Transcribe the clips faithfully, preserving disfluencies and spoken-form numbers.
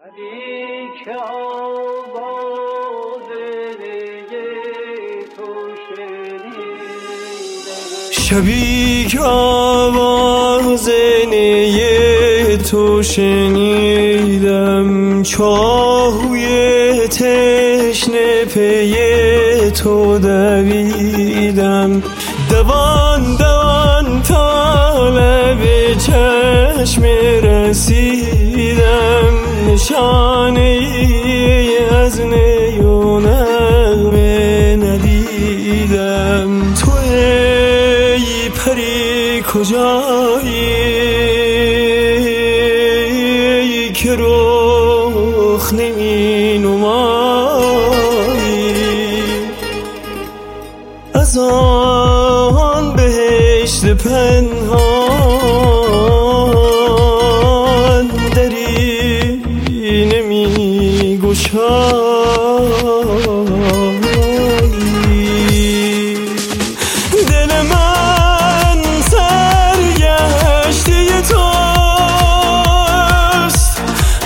شبی که آواز نی تو شنیدم، چاهوی تشنه پی تو دویدم، دوان دوان تا لب چشم رسیدم، نشانه ای از نی و نغمه ندیدم. تو ای پری کجایی که رخ نمی نمایی، از آن بهشت پنهان دری نمی گشایی. دل من سرگشته توست،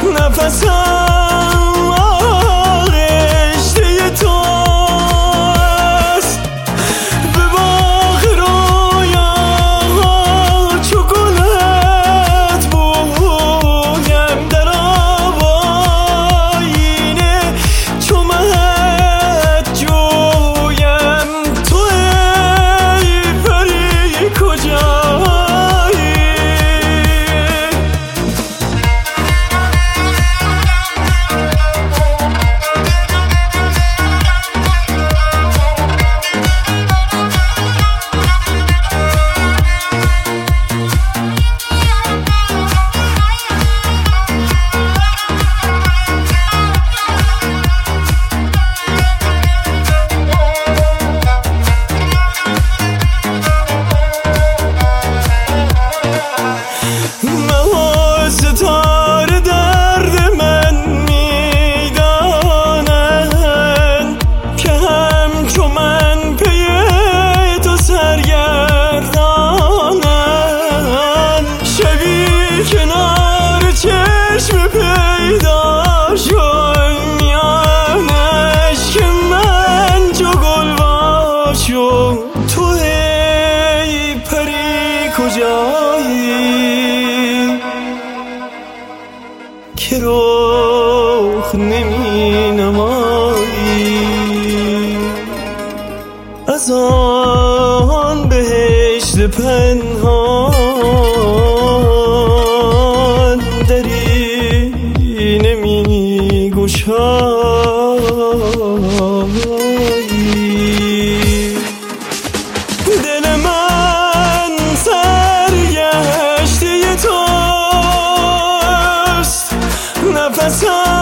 نفسم آغشته توست، به باغ رویاها چو گلت بویم، در آیینه چو مهت جویم. تو ای پری کجایی؟ ماه ستاره درد من میدانند که همچو من پی تو سرگردانند. شبی کنار چشم پیدا شد، میان اشک من چو گلوا شد. تو ای پری کجایی که رخ نمی نمایی، از آن بهشت پنهان دری نمی گشایی. دل من سرگشته توست، نفسم